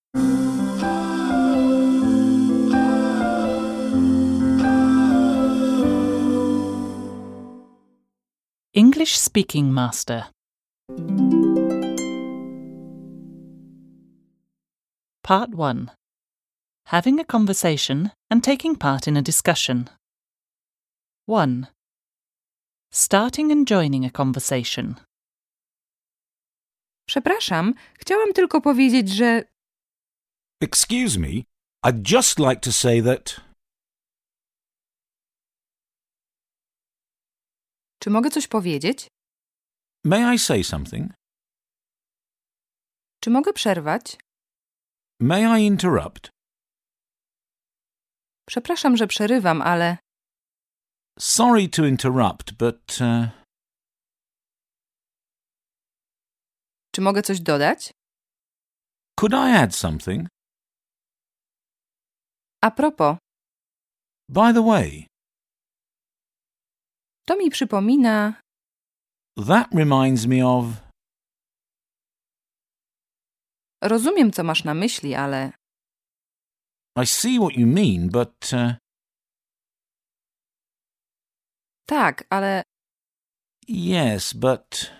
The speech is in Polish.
English Speaking Master. Part 1. Having a conversation and taking part in a discussion. 1. Starting and joining a conversation. Przepraszam, chciałam tylko powiedzieć, że... Excuse me, I'd just like to say that... Czy mogę coś powiedzieć? May I say something? Czy mogę przerwać? May I interrupt? Przepraszam, że przerywam, ale... Sorry to interrupt, but... Czy mogę coś dodać? Could I add something? A propos, By the way, to mi przypomina... that reminds me of... Rozumiem, co masz na myśli, ale... I see what you mean, but... Tak, ale... Yes, but...